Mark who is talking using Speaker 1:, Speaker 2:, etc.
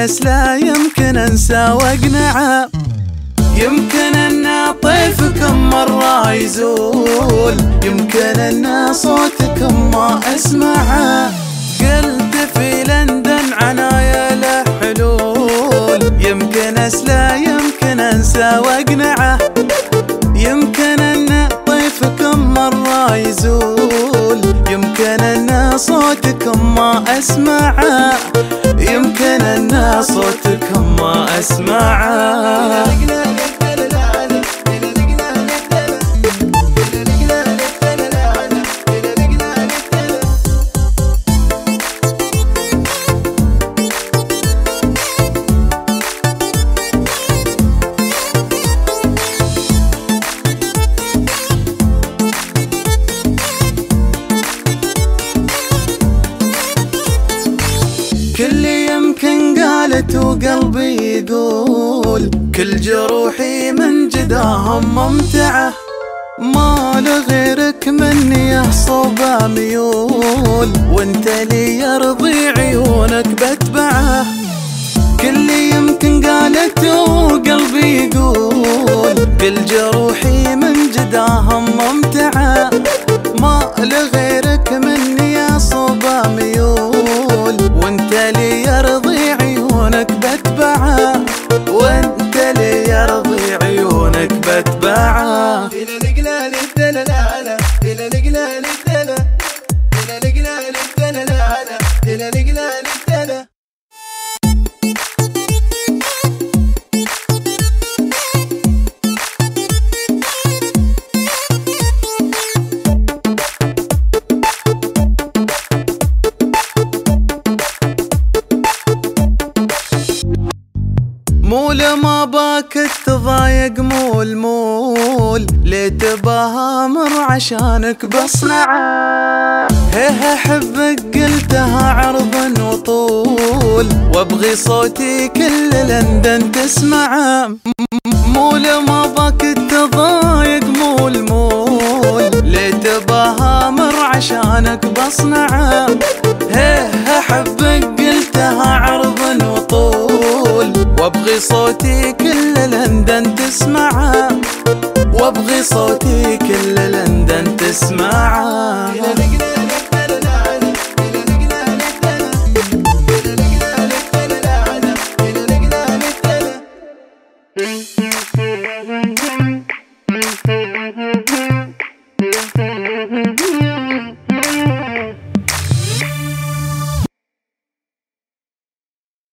Speaker 1: ونس لا يمكن انسى واقنعه. يمكن ان طيفكم مرة يزول، يمكن ان صوتكم ما اسمعه. قلت في لندن عنايا له حلول، يمكن لا يمكن انسى واقنعه. يمكن ان طيفكم مرة يزول، يمكن ان صوتكم ما اسمعه. يمكن ان صوتكم ما اسمعه. كل يمكن قالت وقلبي يقول، كل جروحي من جداهم ممتعة. ما لغيرك مني يحصب ميول، وانت لي يرضي عيونك بتبعه. كل يمكن قالت وقلبي يقول، كل جروحي من جداهم ممتعة. ما لغيرك مني يحصب ميول، وانت لي يرضي عيونك بتبعه. وانت لي يرضي عيونك بتبعه. مول ما باك تضايق، مول مول ليه تبهامر عشانك بصنعه. هيه احبك قلتها عرض وطول، وابغي صوتي كل لندن تسمعه. مول ما باك تضايق، مول مول ليه تبهامر عشانك بصنعه. هيه احبك قلتها عرض وطول، وابغي صوتي كل لندن تسمعه. وابغي صوتي كل لندن تسمعه.